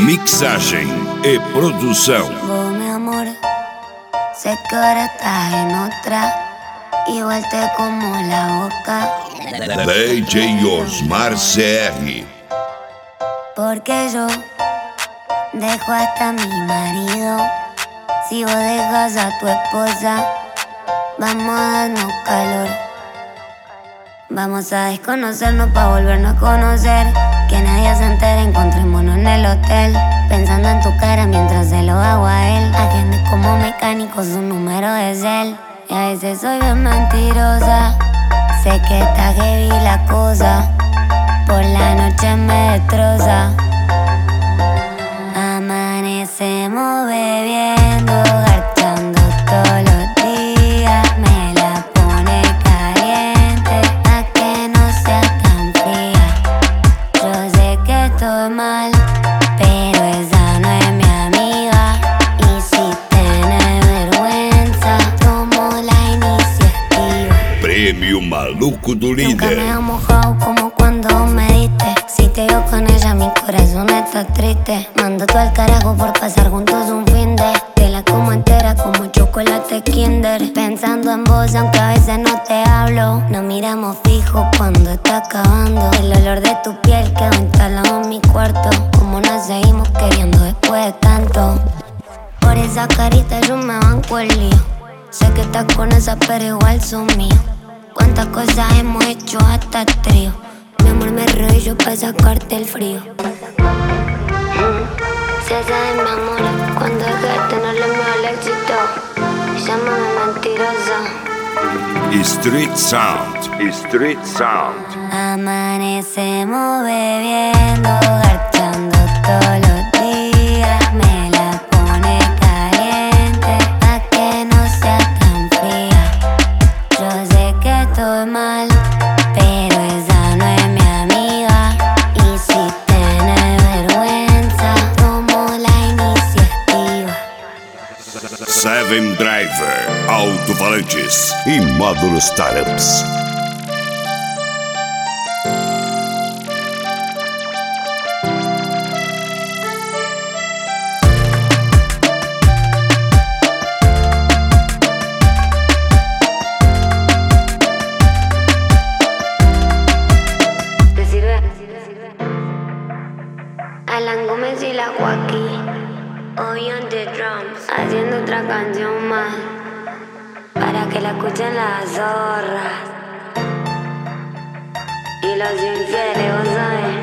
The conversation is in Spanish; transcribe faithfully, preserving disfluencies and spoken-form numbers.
Mixagem e produção. Vos, mi amor, sé que ahora estás en otra. Igual te como la boca. D J Osmar C R. Porque yo dejo hasta mi marido. Si vos dejas a tu esposa, vamos a darnos calor. Vamos a desconocernos pa' volvernos a conocer. Que nadie se entere, encontrémonos en el hotel. Pensando en tu cara mientras se lo hago a él. Agende como mecánico, su número es él. Y a veces soy bien mentirosa. Sé que está heavy la cosa. Por la noche me destroza. Amanecemos bebiendo, garchando todos los días. Me la pone caliente, a que no sea tan fría. Yo sé que estoy mal, pero esa no es mi amiga. Y si tienes vergüenza, tomo la iniciativa. Prêmio Maluco do Nunca me Líder. ha mojado como cuando me diste. Si te veo con ella, mi corazón está triste. Mando todo al carajo por pasar juntos un fin de. Te la como entera como chocolate Kinder. Pensando en vos, aunque a veces no te hablo. Nos miramos fijo cuando está acabando. El olor de tu piel quedó instalado en mi cuarto. Como nos seguimos queriendo después de tanto. Por esa carita yo me banco el lío. Sé que estás con esa, pero igual son míos. Cuántas cosas hemos hecho hasta el trío. Mi amor, me rollo pa' sacarte el frío. Se sabe, mi amor, cuando dejaste no le veo el éxito. Llámame mentirosa. Street Sound. Street Sound. Amanecemos bebiendo, garchando todos los días. Me la pone caliente, pa' que no sea tan fría. Yo sé que estoy mal, pero esa no es mi amiga. Y si tienes vergüenza, tomo la iniciativa. Seven Driver. Alto-falantes e módulos startups. ¿Te sirve? Alan Gómez y la Joaquín, hoy on the drums, haciendo otra canción más, para que la escuchen las zorras y los infieles, vos sabes.